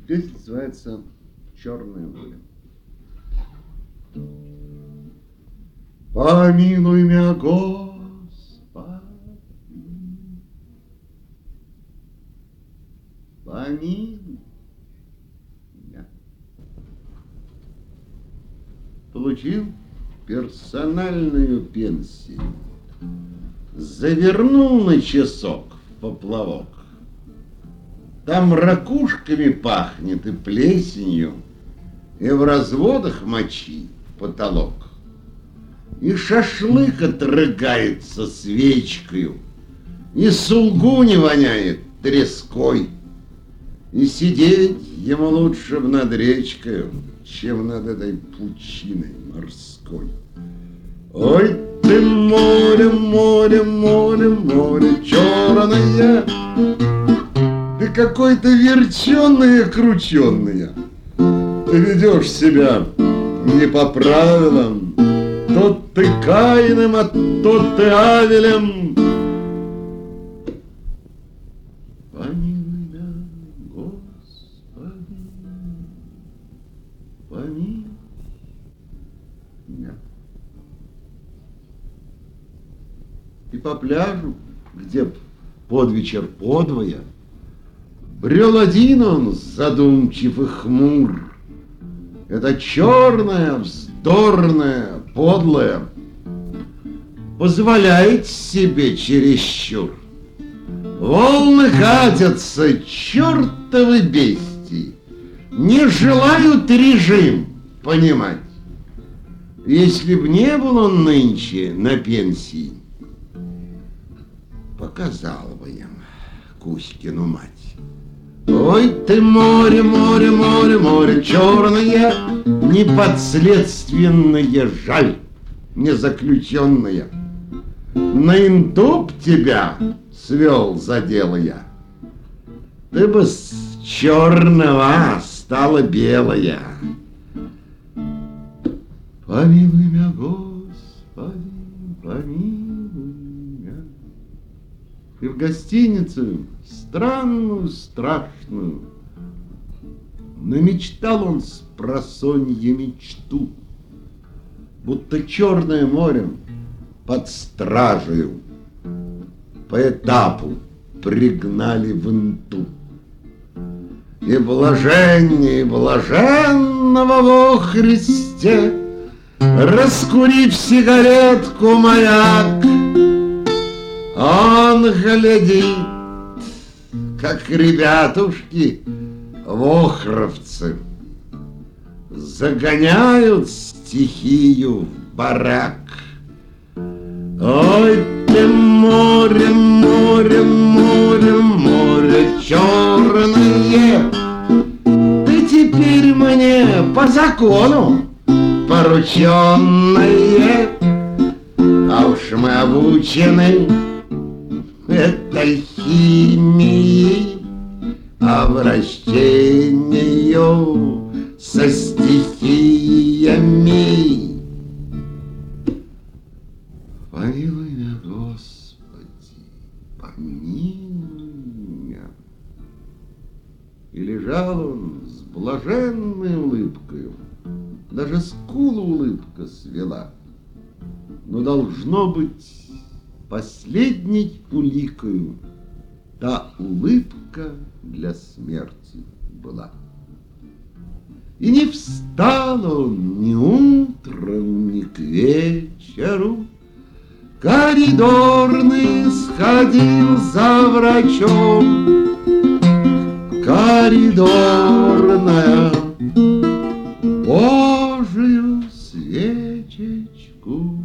Песня называется «Черное море». Помилуй меня, Господи, помилуй меня. Получил персональную пенсию, завернул на часок в поплавок. Там ракушками пахнет и плесенью, и в разводах мочи потолок. И шашлык отрыгается свечкою, и сулгуни воняет треской. И сидеть ему лучше б над речкою, чем над этой пучиной морской. Ой ты море, море, море, море черное, ты какой-то верченый и крученый. Ты ведешь себя не по правилам, то ты Каином, а то ты Авелем. Помилуй меня, Господи, помилуй меня. И по пляжу, где под вечер подвое, брел один он, задумчив и хмур. Это черная, вздорная, подлая позволяет себе чересчур. Волны катятся, чертовы бестии, не желают режим понимать. Если б не был он нынче на пенсии, показал бы им Кузькину мать. Ой ты море, море, море, море черное, неподследственное, жаль, незаключенное. На интуб тебя свел за дело я. Ты бы с черного стала белая. Помилуй меня, Господи, помилуй меня. И в гостиницу странную, страшную намечтал он с просонья мечту, будто Черное море под стражею по этапу пригнали в Инту. И блаженнее блаженного во Христе, раскурив сигаретку маяк, он глядит, как ребятушки вохровцы загоняют стихию в барак. Ой ты море, море, море, море черное, ты теперь мне по закону порученное, а уж мы обучены этой химией, обращению со стихиями. Помилуй меня, Господи, помилуй меня. И лежал он с блаженной улыбкою, даже скулу улыбка свела, но должно быть последней уликою та улыбка для смерти была. И не встал он ни утром, ни к вечеру, коридорный сходил за врачом. Коридорная, Божию свечечку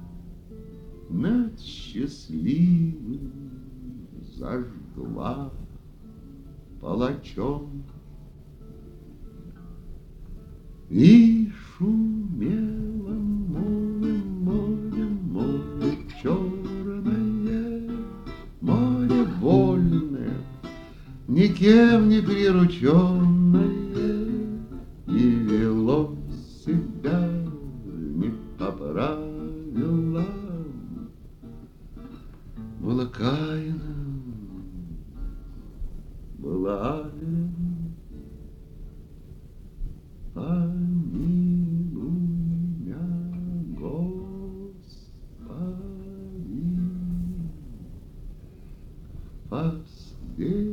над счастливым зажгла палачом. И шумело море, море, море черное, море вольное, никем не прирученное, и вело себя не по правилам. Было Каином, была Авелем, постель.